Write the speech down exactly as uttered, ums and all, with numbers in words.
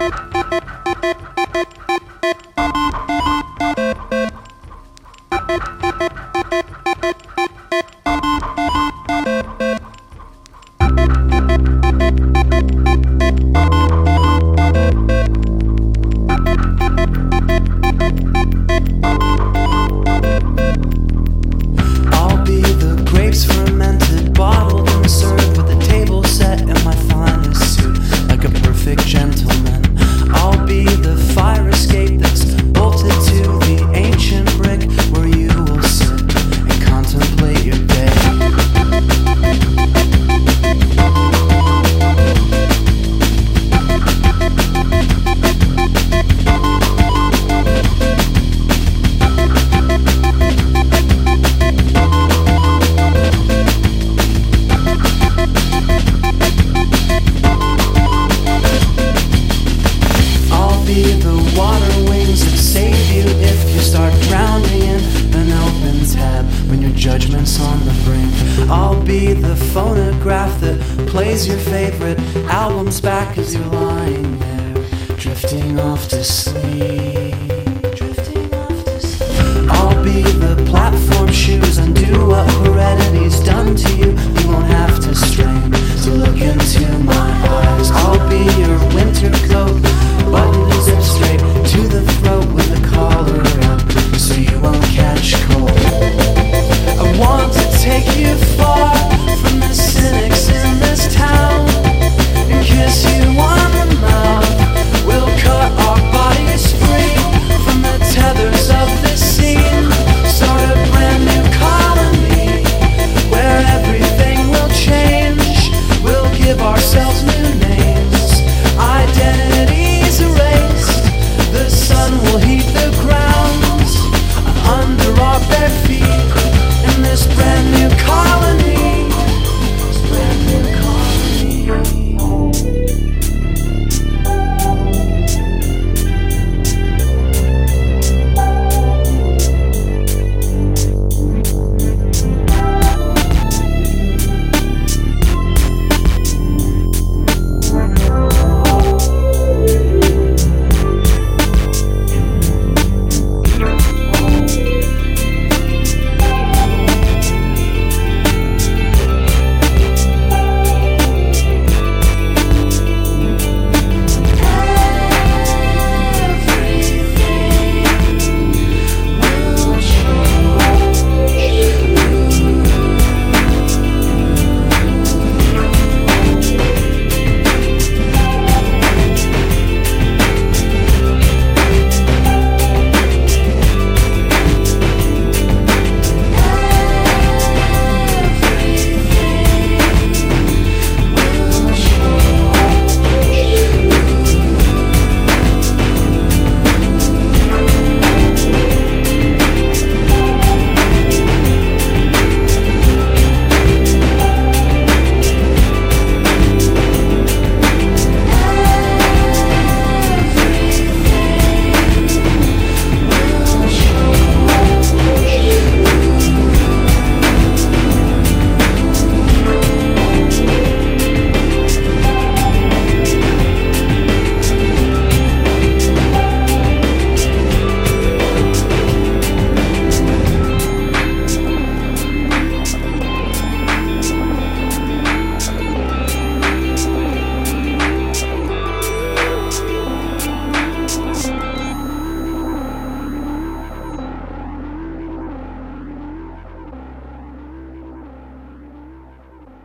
Judgment's on the brink. I'll be the phonograph that plays your favorite albums back as you're lying there, drifting off to sleep. Drifting off to sleep. I'll be the platform shoes, undo what heredity's done to you. You won't have to strain to look into my eyes. I'll be your winter coat, buttoned and zipped straight to the throat with the collar up, so you won't catch cold. I want to take you far from the cynics in this town and kiss you on the mouth. We'll cut our bodies free from the tethers of this scene, start a brand new colony where everything will change. We'll give ourselves new